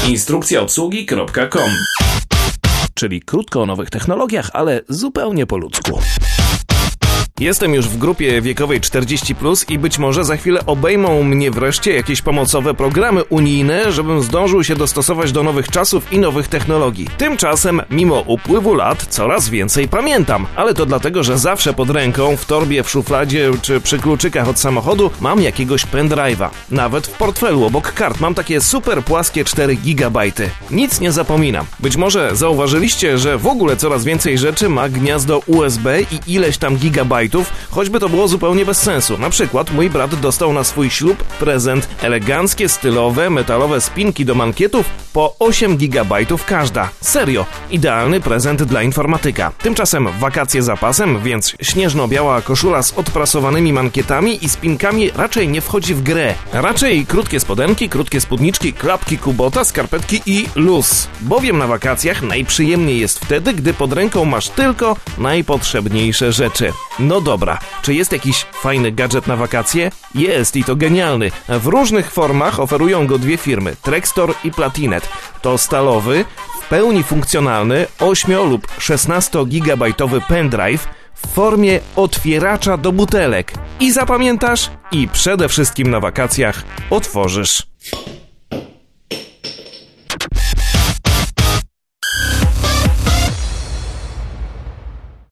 instrukcjaobsługi.com. Czyli krótko o nowych technologiach, ale zupełnie po ludzku. Jestem już w grupie wiekowej 40+, i być może za chwilę obejmą mnie wreszcie jakieś pomocowe programy unijne, żebym zdążył się dostosować do nowych czasów i nowych technologii. Tymczasem, mimo upływu lat, coraz więcej pamiętam, ale to dlatego, że zawsze pod ręką, w torbie, w szufladzie czy przy kluczykach od samochodu mam jakiegoś pendrive'a. Nawet w portfelu obok kart mam takie super płaskie 4 GB. Nic nie zapominam. Być może zauważyliście, że w ogóle coraz więcej rzeczy ma gniazdo USB i ileś tam gigabajtów, choćby to było zupełnie bez sensu. Na przykład mój brat dostał na swój ślub prezent eleganckie, stylowe, metalowe spinki do mankietów po 8 GB każda. Serio, idealny prezent dla informatyka. Tymczasem wakacje za pasem, więc śnieżno-biała koszula z odprasowanymi mankietami i spinkami raczej nie wchodzi w grę. Raczej krótkie spodenki, krótkie spódniczki, klapki Kubota, skarpetki i luz. Bowiem na wakacjach najprzyjemniej jest wtedy, gdy pod ręką masz tylko najpotrzebniejsze rzeczy. No dobra, czy jest jakiś fajny gadżet na wakacje? Jest, i to genialny. W różnych formach oferują go dwie firmy, Trextor i Platinet. To stalowy, w pełni funkcjonalny 8 lub 16 gigabajtowy pendrive w formie otwieracza do butelek. I zapamiętasz, i przede wszystkim na wakacjach otworzysz.